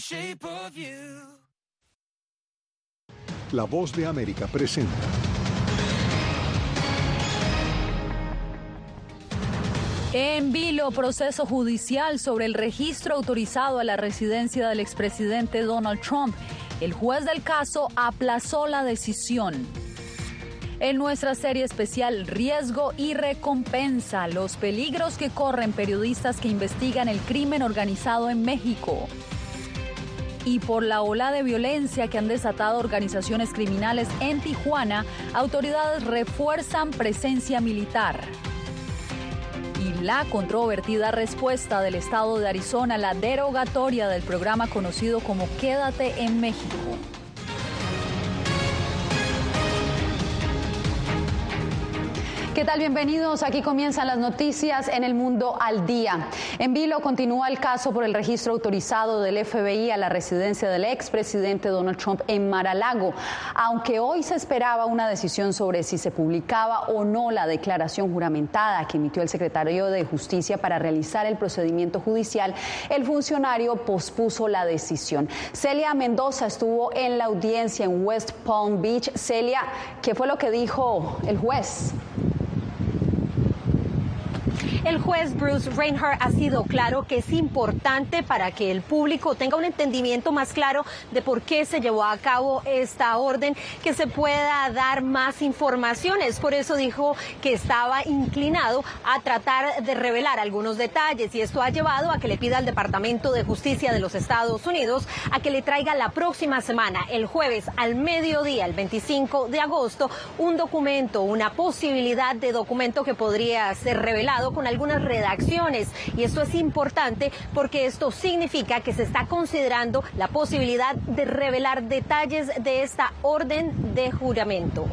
La Voz de América presenta. En vilo, proceso judicial sobre el registro autorizado a la residencia del expresidente Donald Trump. El juez del caso aplazó la decisión. En nuestra serie especial Riesgo y Recompensa, los peligros que corren periodistas que investigan el crimen organizado en México. Y por la ola de violencia que han desatado organizaciones criminales en Tijuana, autoridades refuerzan presencia militar. Y la controvertida respuesta del estado de Arizona a la derogatoria del programa conocido como Quédate en México. ¿Qué tal? Bienvenidos. Aquí comienzan las noticias en El Mundo al Día. En vilo continúa el caso por el registro autorizado del FBI a la residencia del expresidente Donald Trump en Mar-a-Lago. Aunque hoy se esperaba una decisión sobre si se publicaba o no la declaración juramentada que emitió el secretario de Justicia para realizar el procedimiento judicial, el funcionario pospuso la decisión. Celia Mendoza estuvo en la audiencia en West Palm Beach. Celia, ¿qué fue lo que dijo el juez? El juez Bruce Reinhart ha sido claro que es importante para que el público tenga un entendimiento más claro de por qué se llevó a cabo esta orden, que se pueda dar más informaciones. Por eso dijo que estaba inclinado a tratar de revelar algunos detalles, y esto ha llevado a que le pida al Departamento de Justicia de los Estados Unidos a que le traiga la próxima semana, el jueves al mediodía, el 25 de agosto, un documento, una posibilidad de documento que podría ser revelado con algunas redacciones, y esto es importante porque esto significa que se está considerando la posibilidad de revelar detalles de esta orden de juramento.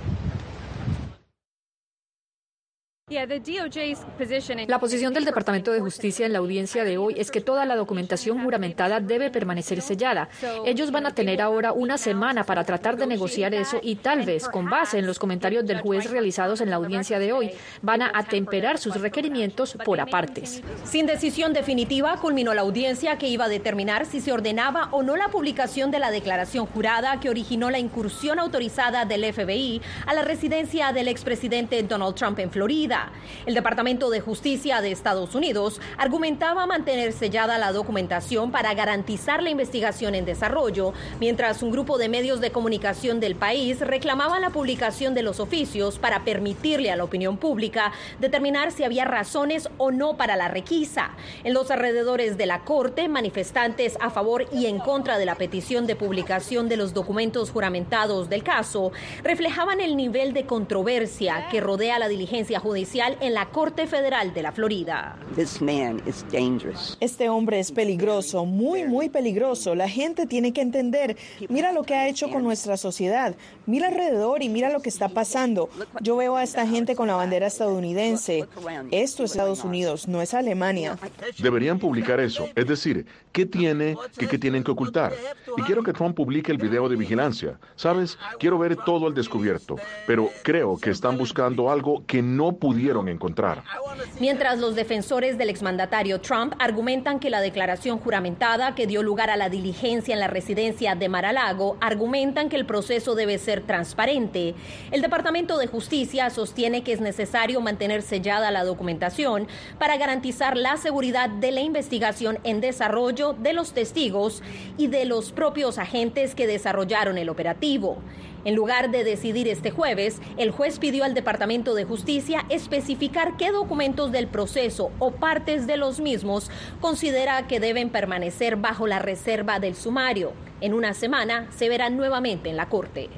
La posición del Departamento de Justicia en la audiencia de hoy es que toda la documentación juramentada debe permanecer sellada. Ellos van a tener ahora una semana para tratar de negociar eso, y tal vez, con base en los comentarios del juez realizados en la audiencia de hoy, van a atemperar sus requerimientos por apartes. Sin decisión definitiva, culminó la audiencia que iba a determinar si se ordenaba o no la publicación de la declaración jurada que originó la incursión autorizada del FBI a la residencia del expresidente Donald Trump en Florida. El Departamento de Justicia de Estados Unidos argumentaba mantener sellada la documentación para garantizar la investigación en desarrollo, mientras un grupo de medios de comunicación del país reclamaba la publicación de los oficios para permitirle a la opinión pública determinar si había razones o no para la requisa. En los alrededores de la Corte, manifestantes a favor y en contra de la petición de publicación de los documentos juramentados del caso reflejaban el nivel de controversia que rodea la diligencia judicial en la Corte Federal de la Florida. Este hombre es peligroso, muy peligroso. La gente tiene que entender. Mira lo que ha hecho con nuestra sociedad. Mira alrededor y mira lo que está pasando. Yo veo a esta gente con la bandera estadounidense. Esto es Estados Unidos, no es Alemania. Deberían publicar eso. Es decir, ¿qué tienen que ocultar? Y quiero que Trump publique el video de vigilancia. ¿Sabes? Quiero ver todo al descubierto. Pero creo que están buscando algo que no pudieron encontrar. Mientras los defensores del exmandatario Trump argumentan que la declaración juramentada que dio lugar a la diligencia en la residencia de Mar-a-Lago argumentan que el proceso debe ser transparente, el Departamento de Justicia sostiene que es necesario mantener sellada la documentación para garantizar la seguridad de la investigación en desarrollo, de los testigos y de los propios agentes que desarrollaron el operativo. En lugar de decidir este jueves, el juez pidió al Departamento de Justicia especificar qué documentos del proceso o partes de los mismos considera que deben permanecer bajo la reserva del sumario. En una semana se verán nuevamente en la Corte.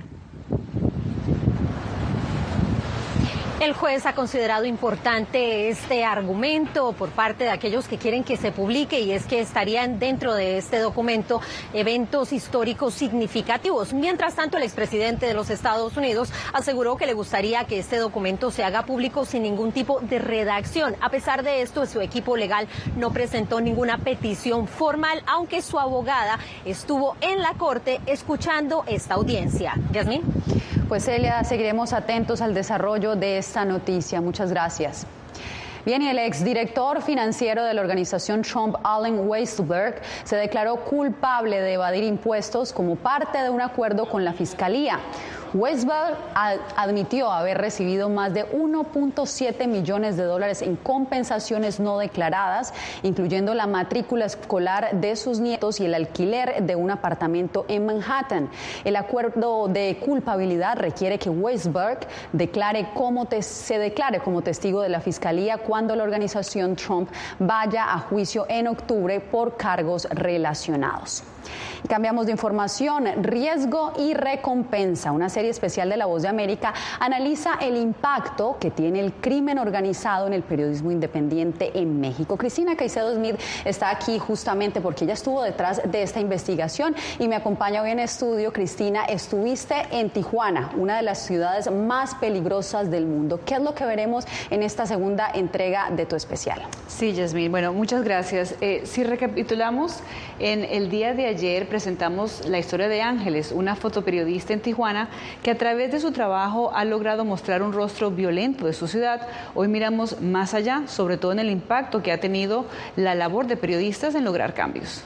El juez ha considerado importante este argumento por parte de aquellos que quieren que se publique, y es que estarían dentro de este documento eventos históricos significativos. Mientras tanto, el expresidente de los Estados Unidos aseguró que le gustaría que este documento se haga público sin ningún tipo de redacción. A pesar de esto, su equipo legal no presentó ninguna petición formal, aunque su abogada estuvo en la corte escuchando esta audiencia. Yasmín. Pues Celia, seguiremos atentos al desarrollo de esta noticia. Muchas gracias. Bien, y el exdirector financiero de la organización Trump, Allen Weisselberg, se declaró culpable de evadir impuestos como parte de un acuerdo con la Fiscalía. Weisselberg admitió haber recibido más de 1.7 millones de dólares en compensaciones no declaradas, incluyendo la matrícula escolar de sus nietos y el alquiler de un apartamento en Manhattan. El acuerdo de culpabilidad requiere que Weisselberg se declare como testigo de la Fiscalía cuando la organización Trump vaya a juicio en octubre por cargos relacionados. Cambiamos de información. Riesgo y recompensa, una serie especial de La Voz de América, analiza el impacto que tiene el crimen organizado en el periodismo independiente en México. Cristina Caicedo Smith está aquí justamente porque ella estuvo detrás de esta investigación y me acompaña hoy en estudio. Cristina, estuviste en Tijuana, una de las ciudades más peligrosas del mundo. ¿Qué es lo que veremos en esta segunda entrega de tu especial? Sí, Yasmín, bueno, muchas gracias. Si recapitulamos, en el día de ayer presentamos la historia de Ángeles, una fotoperiodista en Tijuana que a través de su trabajo ha logrado mostrar un rostro violento de su ciudad. Hoy miramos más allá, sobre todo en el impacto que ha tenido la labor de periodistas en lograr cambios.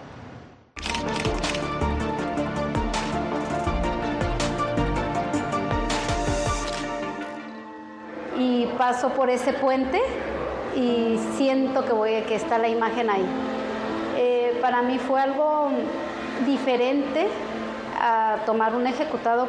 Y paso por ese puente y siento que está la imagen ahí. Para mí fue algo diferente a tomar un ejecutado.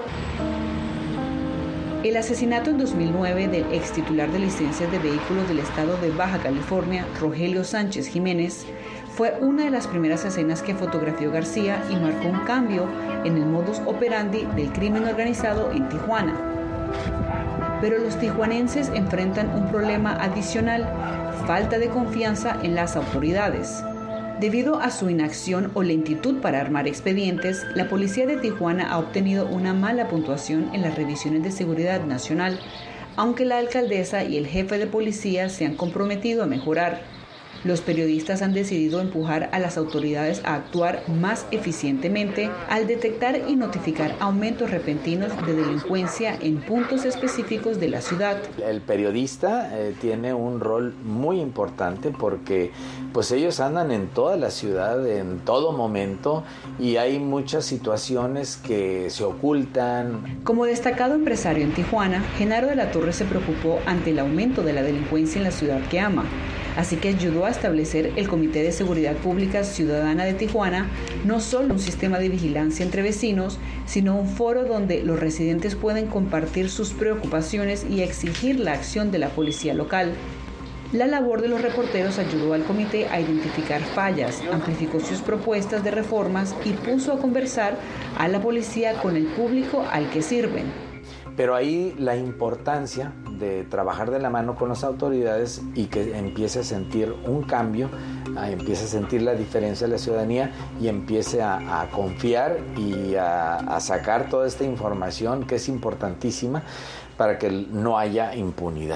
El asesinato en 2009 del ex titular de licencias de vehículos del estado de Baja California, Rogelio Sánchez Jiménez, fue una de las primeras escenas que fotografió García y marcó un cambio en el modus operandi del crimen organizado en Tijuana. Pero los tijuanenses enfrentan un problema adicional: falta de confianza en las autoridades. Debido a su inacción o lentitud para armar expedientes, la policía de Tijuana ha obtenido una mala puntuación en las revisiones de seguridad nacional, aunque la alcaldesa y el jefe de policía se han comprometido a mejorar. Los periodistas han decidido empujar a las autoridades a actuar más eficientemente al detectar y notificar aumentos repentinos de delincuencia en puntos específicos de la ciudad. El periodista tiene un rol muy importante porque pues ellos andan en toda la ciudad en todo momento y hay muchas situaciones que se ocultan. Como destacado empresario en Tijuana, Genaro de la Torre se preocupó ante el aumento de la delincuencia en la ciudad que ama. Así que ayudó a establecer el Comité de Seguridad Pública Ciudadana de Tijuana, no solo un sistema de vigilancia entre vecinos, sino un foro donde los residentes pueden compartir sus preocupaciones y exigir la acción de la policía local. La labor de los reporteros ayudó al comité a identificar fallas, amplificó sus propuestas de reformas y puso a conversar a la policía con el público al que sirven. Pero ahí la importancia de trabajar de la mano con las autoridades y que empiece a sentir un cambio, empiece a sentir la diferencia de la ciudadanía y empiece a confiar y a sacar toda esta información que es importantísima para que no haya impunidad.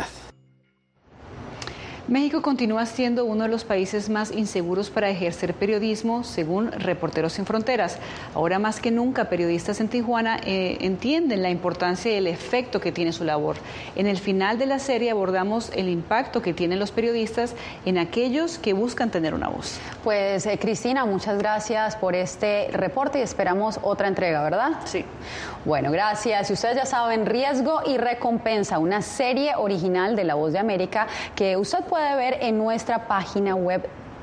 México continúa siendo uno de los países más inseguros para ejercer periodismo, según Reporteros Sin Fronteras. Ahora más que nunca, periodistas en Tijuana entienden la importancia y el efecto que tiene su labor. En el final de la serie abordamos el impacto que tienen los periodistas en aquellos que buscan tener una voz. Pues Cristina, muchas gracias por este reporte y esperamos otra entrega, ¿verdad? Sí. Bueno, gracias. Y ustedes ya saben, Riesgo y Recompensa, una serie original de La Voz de América que usted puede ver en nuestra página web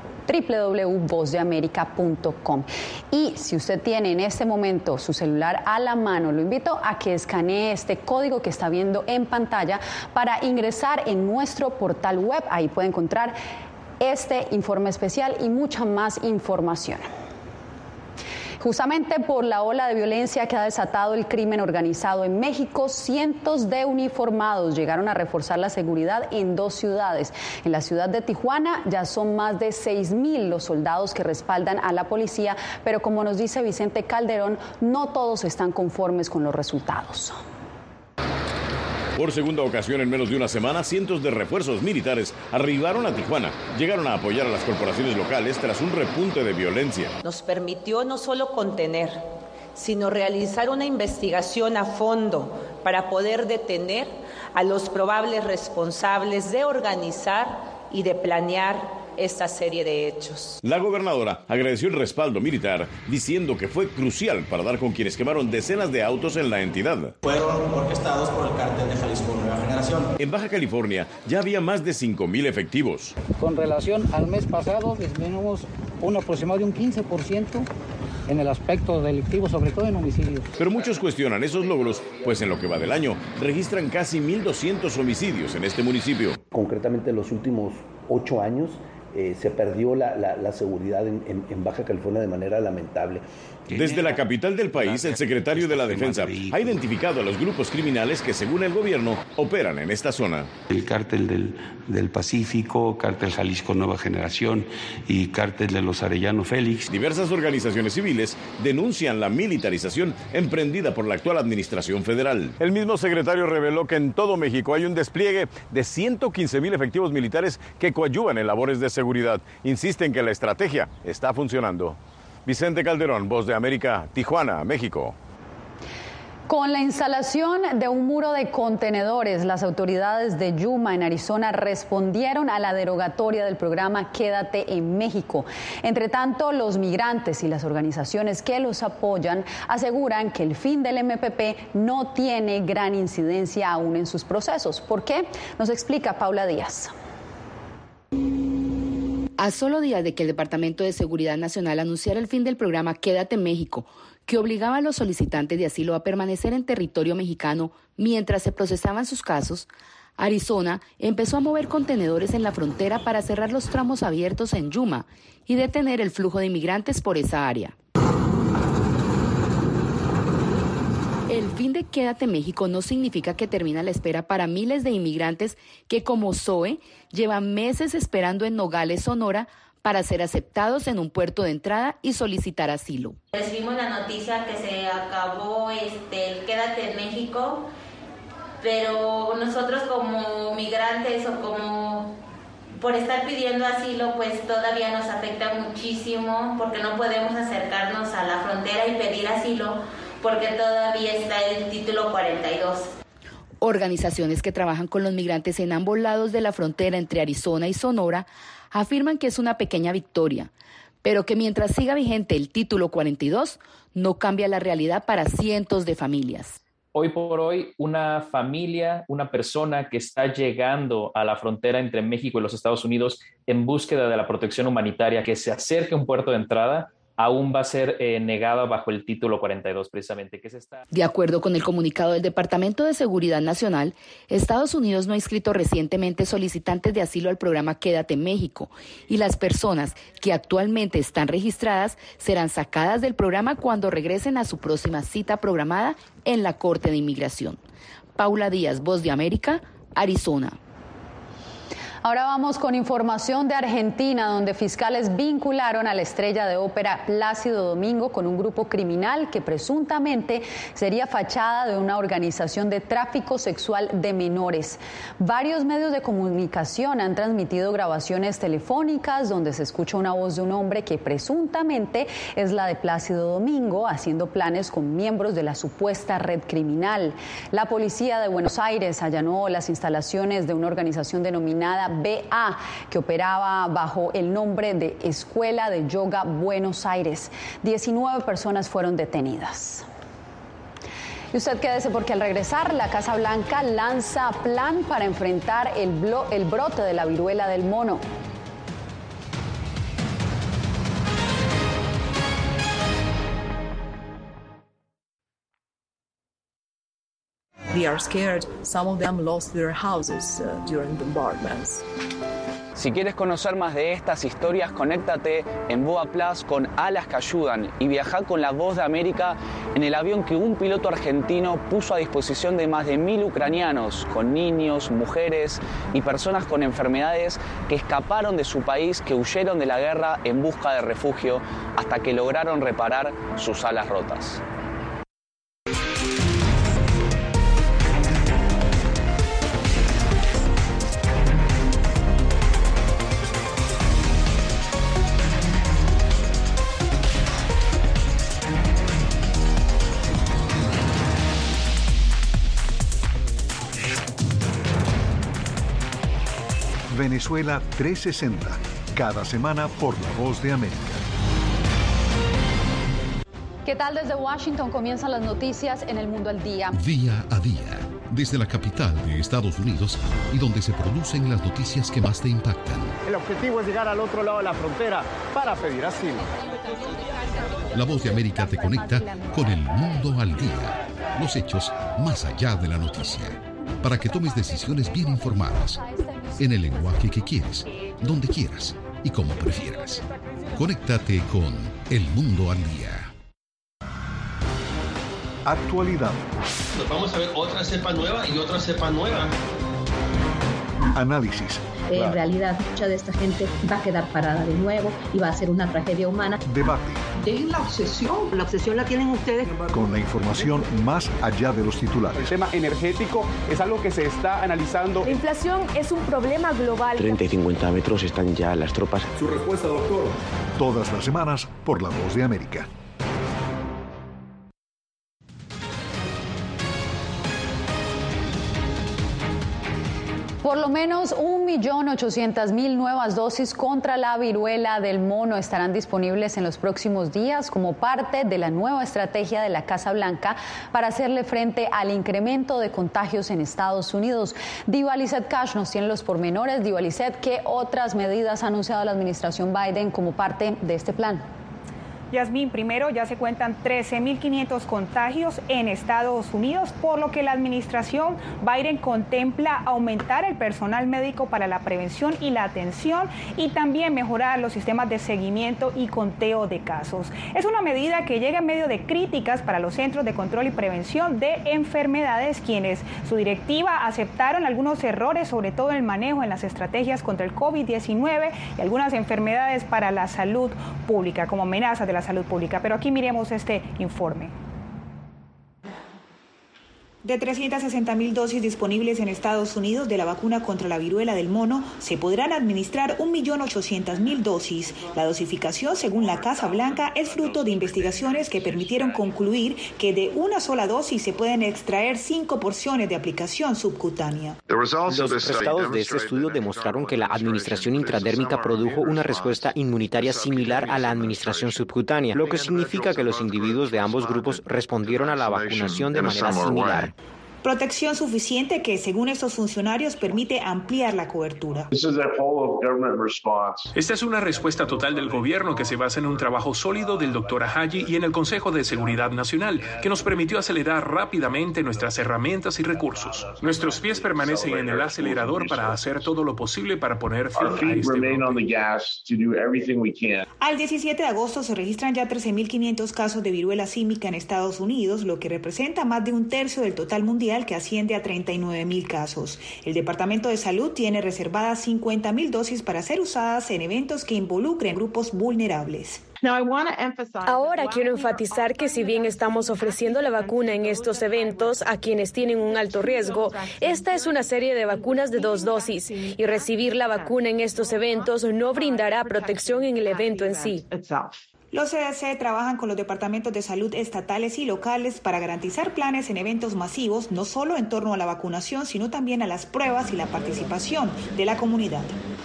www.vozdeamerica.com. Y si usted tiene en este momento su celular a la mano, lo invito a que escanee este código que está viendo en pantalla para ingresar en nuestro portal web. Ahí puede encontrar este informe especial y mucha más información. Justamente por la ola de violencia que ha desatado el crimen organizado en México, cientos de uniformados llegaron a reforzar la seguridad en dos ciudades. En la ciudad de Tijuana ya son más de 6,000 los soldados que respaldan a la policía, pero como nos dice Vicente Calderón, no todos están conformes con los resultados. Por segunda ocasión en menos de una semana, cientos de refuerzos militares arribaron a Tijuana. Llegaron a apoyar a las corporaciones locales tras un repunte de violencia. Nos permitió no solo contener, sino realizar una investigación a fondo para poder detener a los probables responsables de organizar y de planear esta serie de hechos. La gobernadora agradeció el respaldo militar, diciendo que fue crucial para dar con quienes quemaron decenas de autos en la entidad. Fueron orquestados por el cártel de Jalisco Nueva Generación. En Baja California ya había más de 5,000 efectivos. Con relación al mes pasado, disminuimos un aproximado de un 15% en el aspecto delictivo, sobre todo en homicidios. Pero muchos cuestionan esos logros, pues en lo que va del año registran casi 1,200 homicidios en este municipio. Concretamente en los últimos 8 años se perdió la seguridad en Baja California de manera lamentable. Desde la capital del país, el secretario de la Defensa ha identificado a los grupos criminales que, según el gobierno, operan en esta zona. El cártel del Pacífico, cártel Jalisco Nueva Generación y cártel de los Arellano Félix. Diversas organizaciones civiles denuncian la militarización emprendida por la actual administración federal. El mismo secretario reveló que en todo México hay un despliegue de 115,000 efectivos militares que coadyuvan en labores de seguridad. Insisten que la estrategia está funcionando. Vicente Calderón, Voz de América, Tijuana, México. Con la instalación de un muro de contenedores, las autoridades de Yuma, en Arizona, respondieron a la derogatoria del programa Quédate en México. Entre tanto, los migrantes y las organizaciones que los apoyan aseguran que el fin del MPP no tiene gran incidencia aún en sus procesos. ¿Por qué? Nos explica Paula Díaz. A solo días de que el Departamento de Seguridad Nacional anunciara el fin del programa Quédate en México, que obligaba a los solicitantes de asilo a permanecer en territorio mexicano mientras se procesaban sus casos, Arizona empezó a mover contenedores en la frontera para cerrar los tramos abiertos en Yuma y detener el flujo de inmigrantes por esa área. El fin de Quédate México no significa que termina la espera para miles de inmigrantes que, como Zoe, llevan meses esperando en Nogales, Sonora, para ser aceptados en un puerto de entrada y solicitar asilo. Recibimos la noticia que se acabó el Quédate en México, pero nosotros como migrantes o como por estar pidiendo asilo, pues todavía nos afecta muchísimo porque no podemos acercarnos a la frontera y pedir asilo porque todavía está el título 42. Organizaciones que trabajan con los migrantes en ambos lados de la frontera entre Arizona y Sonora afirman que es una pequeña victoria, pero que mientras siga vigente el título 42, no cambia la realidad para cientos de familias. Hoy por hoy, una familia, una persona que está llegando a la frontera entre México y los Estados Unidos en búsqueda de la protección humanitaria, que se acerque a un puerto de entrada, aún va a ser negada bajo el título 42 precisamente. De acuerdo con el comunicado del Departamento de Seguridad Nacional, Estados Unidos no ha inscrito recientemente solicitantes de asilo al programa Quédate en México y las personas que actualmente están registradas serán sacadas del programa cuando regresen a su próxima cita programada en la Corte de Inmigración. Paula Díaz, Voz de América, Arizona. Ahora vamos con información de Argentina, donde fiscales vincularon a la estrella de ópera Plácido Domingo con un grupo criminal que presuntamente sería fachada de una organización de tráfico sexual de menores. Varios medios de comunicación han transmitido grabaciones telefónicas donde se escucha una voz de un hombre que presuntamente es la de Plácido Domingo, haciendo planes con miembros de la supuesta red criminal. La policía de Buenos Aires allanó las instalaciones de una organización denominada BA, que operaba bajo el nombre de Escuela de Yoga Buenos Aires. 19 personas fueron detenidas. Y usted quédese porque al regresar, la Casa Blanca lanza plan para enfrentar el brote de la viruela del mono. They are scared. Some of them lost their houses during bombardments. Si quieres conocer más de estas historias, conéctate en Boa Plus con Alas que Ayudan y viaja con la Voz de América en el avión que un piloto argentino puso a disposición de más de 1.000 ucranianos, con niños, mujeres y personas con enfermedades que escaparon de su país, que huyeron de la guerra en busca de refugio hasta que lograron reparar sus alas rotas. Venezuela 360, cada semana por La Voz de América. ¿Qué tal? Desde Washington comienzan las noticias en El Mundo al Día. Día a día, desde la capital de Estados Unidos y donde se producen las noticias que más te impactan. El objetivo es llegar al otro lado de la frontera para pedir asilo. La Voz de América te conecta con El Mundo al Día. Los hechos más allá de la noticia. Para que tomes decisiones bien informadas. En el lenguaje que quieres, donde quieras y como prefieras. Conéctate con El Mundo al Día. Actualidad. Nos vamos a ver otra cepa nueva y otra cepa nueva. Análisis. En realidad, mucha de esta gente va a quedar parada de nuevo y va a ser una tragedia humana. Debate. Dejen la obsesión. La obsesión la tienen ustedes. Con la información más allá de los titulares. El tema energético es algo que se está analizando. La inflación es un problema global. 30 y 50 metros están ya las tropas. Su respuesta, doctor. Todas las semanas por La Voz de América. Por lo menos 1.800.000 nuevas dosis contra la viruela del mono estarán disponibles en los próximos días como parte de la nueva estrategia de la Casa Blanca para hacerle frente al incremento de contagios en Estados Unidos. Diva Lizeth Cash nos tiene los pormenores. Diva Lizeth, ¿qué otras medidas ha anunciado la administración Biden como parte de este plan? Yasmín, primero ya se cuentan 13.500 contagios en Estados Unidos, por lo que la administración Biden contempla aumentar el personal médico para la prevención y la atención y también mejorar los sistemas de seguimiento y conteo de casos. Es una medida que llega en medio de críticas para los Centros de Control y Prevención de Enfermedades, quienes su directiva aceptaron algunos errores, sobre todo en el manejo en las estrategias contra el COVID-19 y algunas enfermedades para la salud pública, como amenazas de la salud pública. Pero aquí miremos este informe. De 360.000 dosis disponibles en Estados Unidos de la vacuna contra la viruela del mono, se podrán administrar 1.800.000 dosis. La dosificación, según la Casa Blanca, es fruto de investigaciones que permitieron concluir que de una sola dosis se pueden extraer 5 porciones de aplicación subcutánea. Los resultados de este estudio demostraron que la administración intradérmica produjo una respuesta inmunitaria similar a la administración subcutánea, lo que significa que los individuos de ambos grupos respondieron a la vacunación de manera similar. Protección suficiente que, según estos funcionarios, permite ampliar la cobertura. Esta es una respuesta total del gobierno que se basa en un trabajo sólido del Dr. Ajayi y en el Consejo de Seguridad Nacional, que nos permitió acelerar rápidamente nuestras herramientas y recursos. Nuestros pies permanecen en el acelerador para hacer todo lo posible para poner fin a este brote. Al 17 de agosto se registran ya 13.500 casos de viruela símica en Estados Unidos, lo que representa más de un tercio del total mundial, que asciende a 39.000 casos. El Departamento de Salud tiene reservadas 50.000 dosis para ser usadas en eventos que involucren grupos vulnerables. Ahora quiero enfatizar que si bien estamos ofreciendo la vacuna en estos eventos a quienes tienen un alto riesgo, esta es una serie de vacunas de 2 dosis y recibir la vacuna en estos eventos no brindará protección en el evento en sí. Los CDC trabajan con los departamentos de salud estatales y locales para garantizar planes en eventos masivos, no solo en torno a la vacunación, sino también a las pruebas y la participación de la comunidad.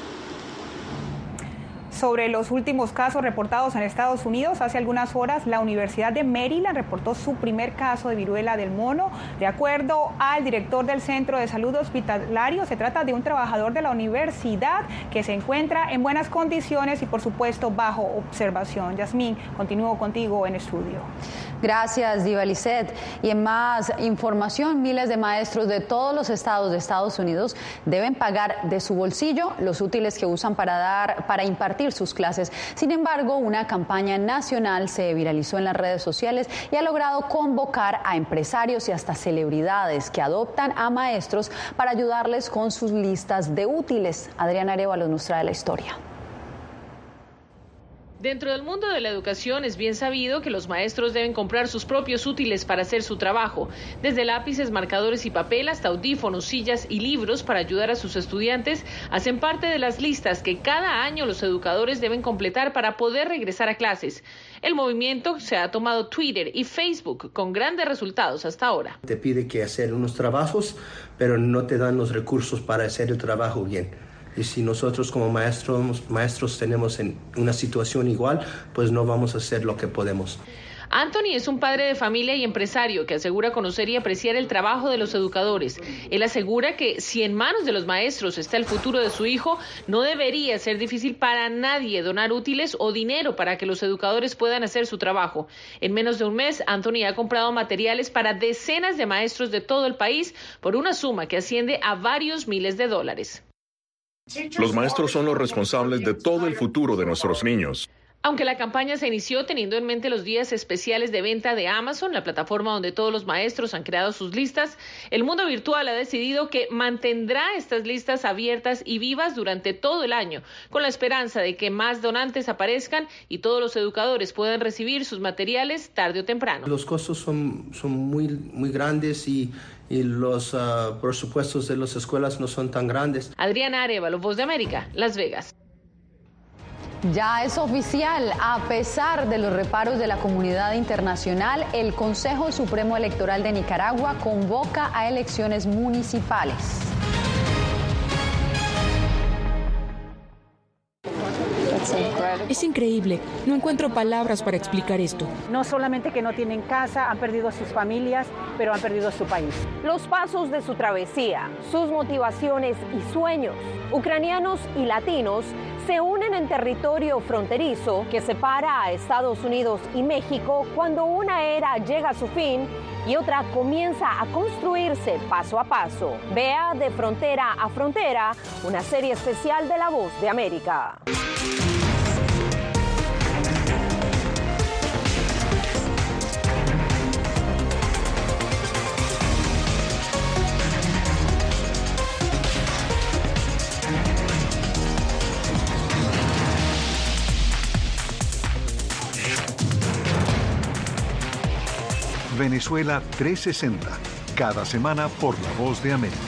Sobre los últimos casos reportados en Estados Unidos, hace algunas horas la Universidad de Maryland reportó su primer caso de viruela del mono. De acuerdo al director del Centro de Salud Hospitalario, se trata de un trabajador de la universidad que se encuentra en buenas condiciones y, por supuesto, bajo observación. Yasmín, continúo contigo en estudio. Gracias, Diva Lizeth. Y en más información, miles de maestros de todos los estados de Estados Unidos deben pagar de su bolsillo los útiles que usan para impartir sus clases. Sin embargo, una campaña nacional se viralizó en las redes sociales y ha logrado convocar a empresarios y hasta celebridades que adoptan a maestros para ayudarles con sus listas de útiles. Adriana Arévalo nos trae la historia. Dentro del mundo de la educación es bien sabido que los maestros deben comprar sus propios útiles para hacer su trabajo, desde lápices, marcadores y papel hasta audífonos, sillas y libros para ayudar a sus estudiantes, hacen parte de las listas que cada año los educadores deben completar para poder regresar a clases. El movimiento se ha tomado Twitter y Facebook con grandes resultados hasta ahora. Te pide que hacer unos trabajos, pero no te dan los recursos para hacer el trabajo bien. Y si nosotros como maestros tenemos en una situación igual, pues no vamos a hacer lo que podemos. Anthony es un padre de familia y empresario que asegura conocer y apreciar el trabajo de los educadores. Él asegura que si en manos de los maestros está el futuro de su hijo, no debería ser difícil para nadie donar útiles o dinero para que los educadores puedan hacer su trabajo. En menos de un mes, Anthony ha comprado materiales para decenas de maestros de todo el país por una suma que asciende a varios miles de dólares. Los maestros son los responsables de todo el futuro de nuestros niños. Aunque la campaña se inició teniendo en mente los días especiales de venta de Amazon, la plataforma donde todos los maestros han creado sus listas, el mundo virtual ha decidido que mantendrá estas listas abiertas y vivas durante todo el año, con la esperanza de que más donantes aparezcan y todos los educadores puedan recibir sus materiales tarde o temprano. Los costos son muy grandes y los presupuestos de las escuelas no son tan grandes. Adriana Arevalo, Voz de América, Las Vegas. Ya es oficial, a pesar de los reparos de la comunidad internacional, el Consejo Supremo Electoral de Nicaragua convoca a elecciones municipales. Es increíble, no encuentro palabras para explicar esto. No solamente que no tienen casa, han perdido a sus familias, pero han perdido a su país. Los pasos de su travesía, sus motivaciones y sueños, ucranianos y latinos, se unen en territorio fronterizo que separa a Estados Unidos y México cuando una era llega a su fin y otra comienza a construirse paso a paso. Vea De Frontera a Frontera, una serie especial de La Voz de América. Venezuela 360, cada semana por La Voz de América.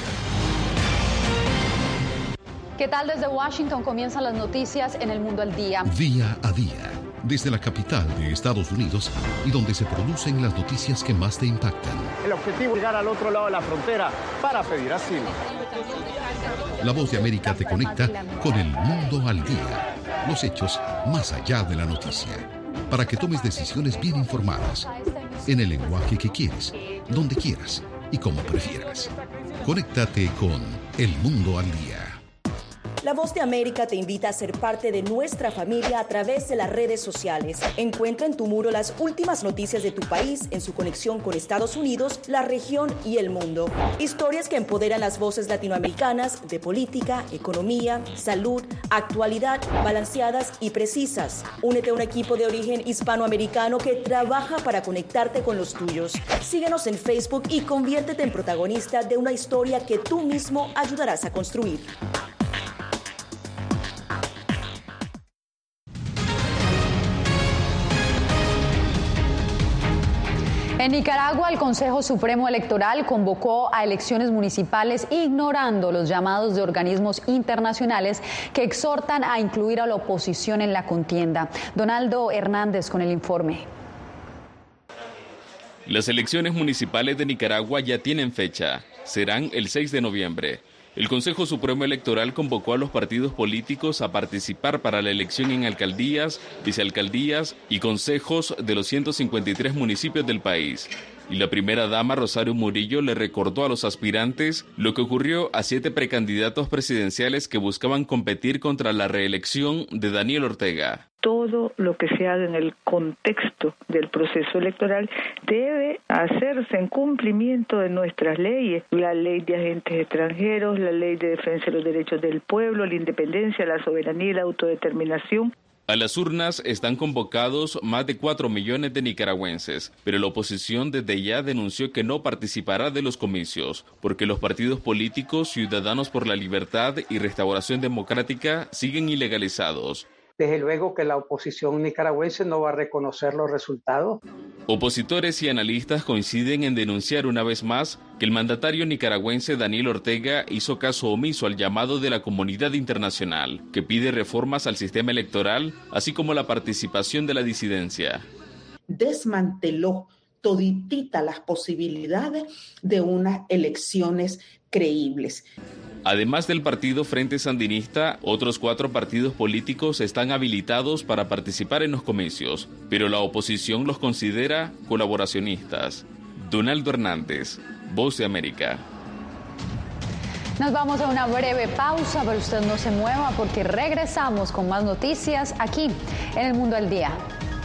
¿Qué tal? Desde Washington comienzan las noticias en El Mundo al Día. Día a día, desde la capital de Estados Unidos y donde se producen las noticias que más te impactan. El objetivo es llegar al otro lado de la frontera para pedir asilo. La Voz de América te conecta con El Mundo al Día. Los hechos más allá de la noticia. Para que tomes decisiones bien informadas. En el lenguaje que quieres, donde quieras y como prefieras. Conéctate con El Mundo al Día. La Voz de América te invita a ser parte de nuestra familia a través de las redes sociales. Encuentra en tu muro las últimas noticias de tu país en su conexión con Estados Unidos, la región y el mundo. Historias que empoderan las voces latinoamericanas de política, economía, salud, actualidad, balanceadas y precisas. Únete a un equipo de origen hispanoamericano que trabaja para conectarte con los tuyos. Síguenos en Facebook y conviértete en protagonista de una historia que tú mismo ayudarás a construir. En Nicaragua, el Consejo Supremo Electoral convocó a elecciones municipales ignorando los llamados de organismos internacionales que exhortan a incluir a la oposición en la contienda. Donaldo Hernández con el informe. Las elecciones municipales de Nicaragua ya tienen fecha. Serán el 6 de noviembre. El Consejo Supremo Electoral convocó a los partidos políticos a participar para la elección en alcaldías, vicealcaldías y consejos de los 153 municipios del país. Y la primera dama, Rosario Murillo, le recordó a los aspirantes lo que ocurrió a 7 precandidatos presidenciales que buscaban competir contra la reelección de Daniel Ortega. Todo lo que se haga en el contexto del proceso electoral debe hacerse en cumplimiento de nuestras leyes, la ley de agentes extranjeros, la ley de defensa de los derechos del pueblo, la independencia, la soberanía y la autodeterminación. A las urnas están convocados más de 4 millones de nicaragüenses, pero la oposición desde ya denunció que no participará de los comicios, porque los partidos políticos Ciudadanos por la Libertad y Restauración Democrática siguen ilegalizados. Desde luego que la oposición nicaragüense no va a reconocer los resultados. Opositores y analistas coinciden en denunciar una vez más que el mandatario nicaragüense Daniel Ortega hizo caso omiso al llamado de la comunidad internacional, que pide reformas al sistema electoral, así como la participación de la disidencia. Desmanteló toditita las posibilidades de unas elecciones creíbles. Además del partido Frente Sandinista, otros 4 partidos políticos están habilitados para participar en los comicios, pero la oposición los considera colaboracionistas. Donaldo Hernández, Voz de América. Nos vamos a una breve pausa, pero usted no se mueva porque regresamos con más noticias aquí en El Mundo al Día.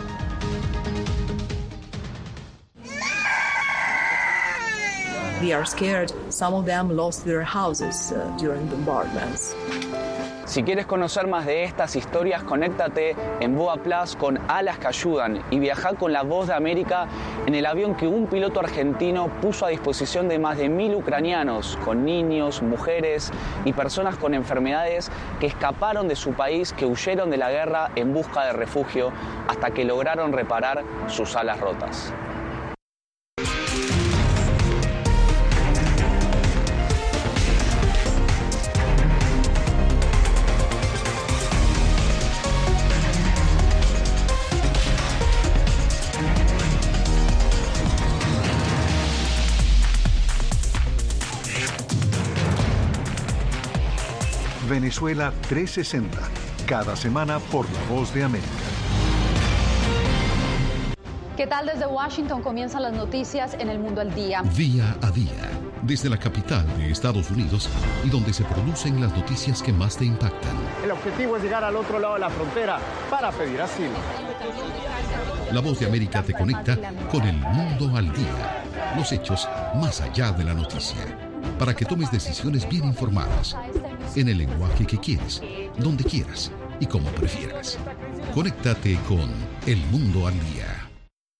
They are scared. Some of them lost their houses during bombardments. Si quieres conocer más de estas historias, conéctate en VOA Plus con Alas que Ayudan y viaja con la Voz de América en el avión que un piloto argentino puso a disposición de más de 1.000 ucranianos, con niños, mujeres y personas con enfermedades que escaparon de su país, que huyeron de la guerra en busca de refugio hasta que lograron reparar sus alas rotas. Venezuela 360, cada semana por La Voz de América. ¿Qué tal? Desde Washington comienzan las noticias en El Mundo al Día. Día a día, desde la capital de Estados Unidos y donde se producen las noticias que más te impactan. El objetivo es llegar al otro lado de la frontera para pedir asilo. La Voz de América te conecta con El Mundo al Día. Los hechos más allá de la noticia. Para que tomes decisiones bien informadas. En el lenguaje que quieres, donde quieras y como prefieras. Conéctate con El Mundo al Día.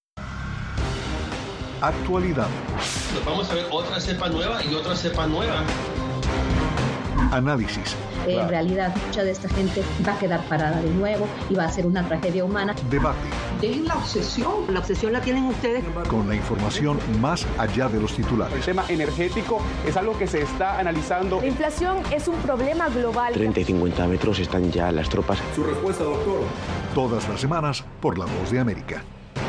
Actualidad. Nos vamos a ver otra cepa nueva y otra cepa nueva. Análisis. En realidad, mucha de esta gente va a quedar parada de nuevo y va a ser una tragedia humana. Debate. Dejen la obsesión. La obsesión la tienen ustedes. Con la información más allá de los titulares. El tema energético es algo que se está analizando. La inflación es un problema global. 30 y 50 metros están ya las tropas. Su respuesta, doctor. Todas las semanas por La Voz de América.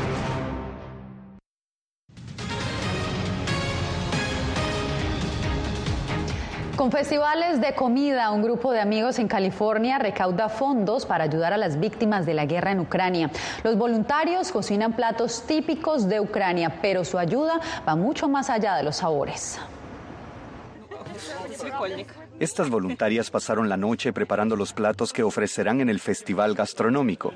Con festivales de comida, un grupo de amigos en California recauda fondos para ayudar a las víctimas de la guerra en Ucrania. Los voluntarios cocinan platos típicos de Ucrania, pero su ayuda va mucho más allá de los sabores. Estas voluntarias pasaron la noche preparando los platos que ofrecerán en el festival gastronómico.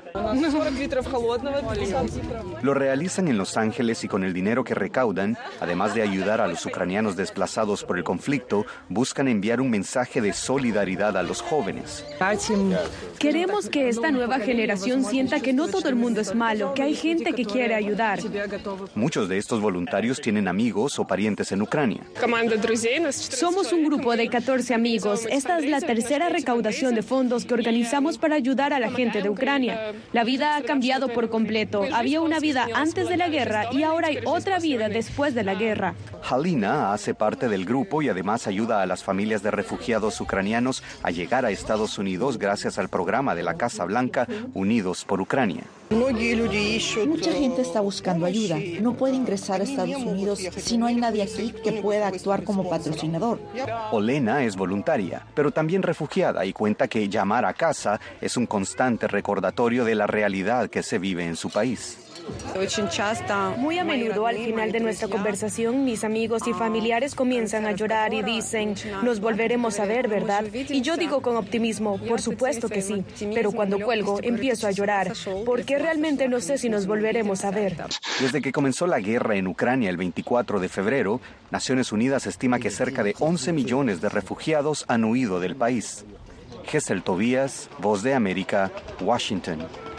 Lo realizan en Los Ángeles y con el dinero que recaudan, además de ayudar a los ucranianos desplazados por el conflicto, buscan enviar un mensaje de solidaridad a los jóvenes. Queremos que esta nueva generación sienta que no todo el mundo es malo, que hay gente que quiere ayudar. Muchos de estos voluntarios tienen amigos o parientes en Ucrania. Somos un grupo de 14 amigos. Esta es la tercera recaudación de fondos que organizamos para ayudar a la gente de Ucrania. La vida ha cambiado por completo. Había una vida antes de la guerra y ahora hay otra vida después de la guerra. Halina hace parte del grupo y además ayuda a las familias de refugiados ucranianos a llegar a Estados Unidos gracias al programa de la Casa Blanca Unidos por Ucrania. Mucha gente está buscando ayuda. No puede ingresar a Estados Unidos si no hay nadie aquí que pueda actuar como patrocinador. Olena es voluntaria, pero también refugiada y cuenta que llamar a casa es un constante recordatorio de la realidad que se vive en su país. Muy a menudo al final de nuestra conversación, mis amigos y familiares comienzan a llorar y dicen, nos volveremos a ver, ¿verdad? Y yo digo con optimismo, por supuesto que sí, pero cuando cuelgo empiezo a llorar, porque realmente no sé si nos volveremos a ver. Desde que comenzó la guerra en Ucrania el 24 de febrero, Naciones Unidas estima que cerca de 11 millones de refugiados han huido del país. Gesell Tobías, Voz de América, Washington.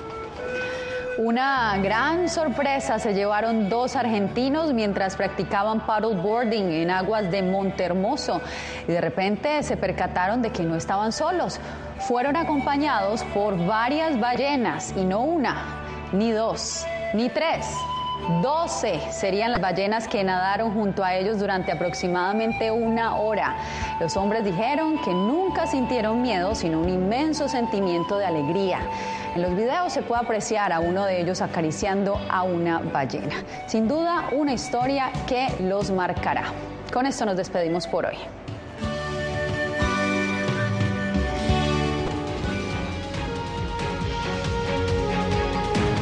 Una gran sorpresa se llevaron 2 argentinos mientras practicaban paddleboarding en aguas de Montehermoso y de repente se percataron de que no estaban solos. Fueron acompañados por varias ballenas y no una, ni 2, ni 3, 12 serían las ballenas que nadaron junto a ellos durante aproximadamente 1 hora. Los hombres dijeron que nunca sintieron miedo, sino un inmenso sentimiento de alegría. En los videos se puede apreciar a uno de ellos acariciando a una ballena. Sin duda, una historia que los marcará. Con esto nos despedimos por hoy.